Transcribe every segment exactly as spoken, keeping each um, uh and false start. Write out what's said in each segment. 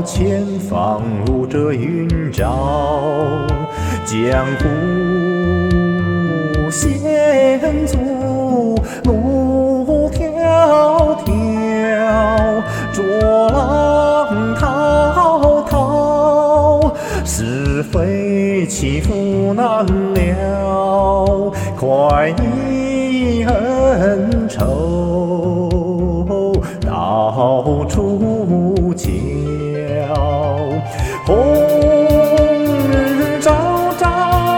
前方无遮云罩，江湖险阻路迢迢，浊浪滔滔，是非起伏难料，快意恩仇到处瞧。红日照照，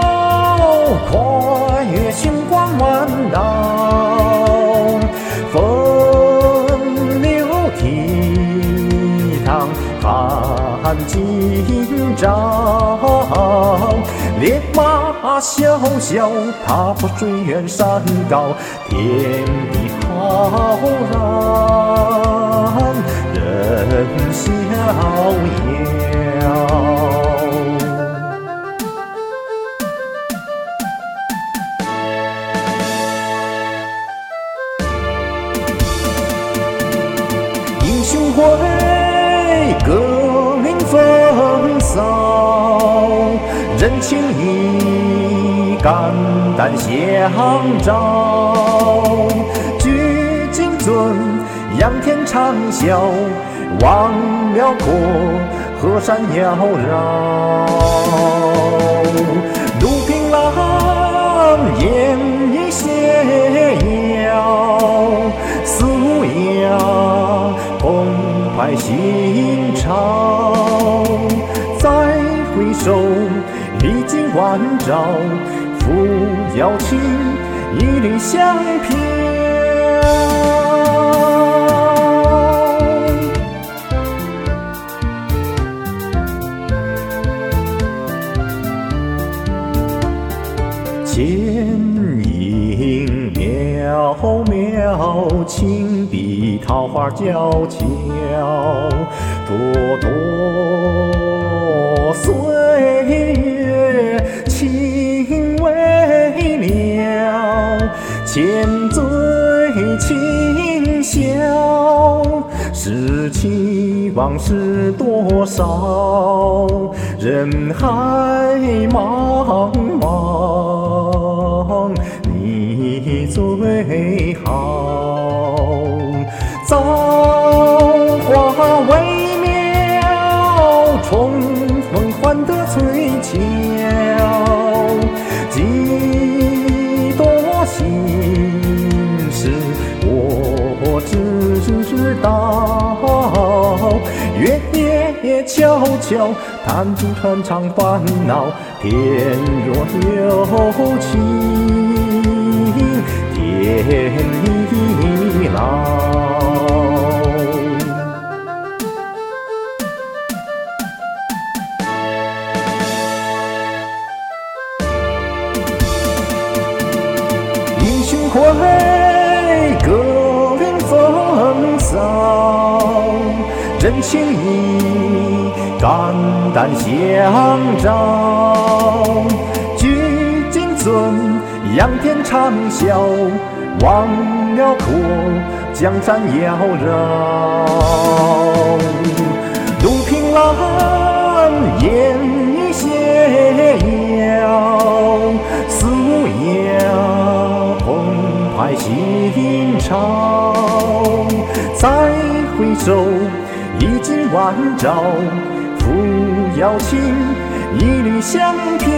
跨越星光万道，风流倜傥看今朝，烈马萧萧，踏破水远山高，天地浩然人逍遥。英雄会，革命风骚，人情义，肝胆相照，举金樽，仰天长啸，望辽阔，河山缭绕。陆平浪，烟雨斜遥，四无涯，澎湃心潮。再回首，历经万朝，扶摇情，一缕香飘。剑影渺渺，轻笔桃花娇俏，朵朵岁月情未了，千醉轻笑，拾起往事多少，人海茫茫，你最好。造化微妙，重逢换得翠桥，几多心事我知道，月夜悄悄，弹珠穿肠烦恼，天若有情，天亦老。英雄会，革命风骚，人情义，肝胆相照，举金樽，仰天长啸，望辽阔，江山缭绕。陆平浪，烟雨斜遥，四无涯，澎湃心潮。再回首，历经万朝，扶摇情，一缕香飘。